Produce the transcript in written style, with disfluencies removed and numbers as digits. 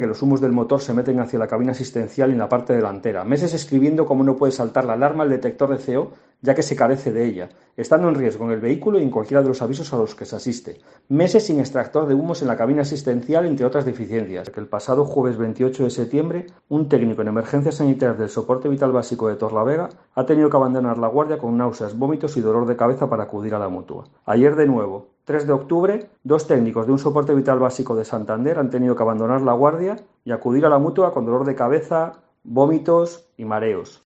que los humos del motor se meten hacia la cabina asistencial y en la parte delantera. Meses escribiendo cómo no puede saltar la alarma al detector de CO, ya que se carece de ella, estando en riesgo en el vehículo y en cualquiera de los avisos a los que se asiste. Meses sin extractor de humos en la cabina asistencial, entre otras deficiencias. Que el pasado jueves 28 de septiembre, un técnico en emergencias sanitarias del soporte vital básico de Torlavega ha tenido que abandonar la guardia con náuseas, vómitos y dolor de cabeza para acudir a la mutua. Ayer de nuevo, 3 de octubre, 2 técnicos de un soporte vital básico de Santander han tenido que abandonar la guardia y acudir a la mutua con dolor de cabeza, vómitos y mareos.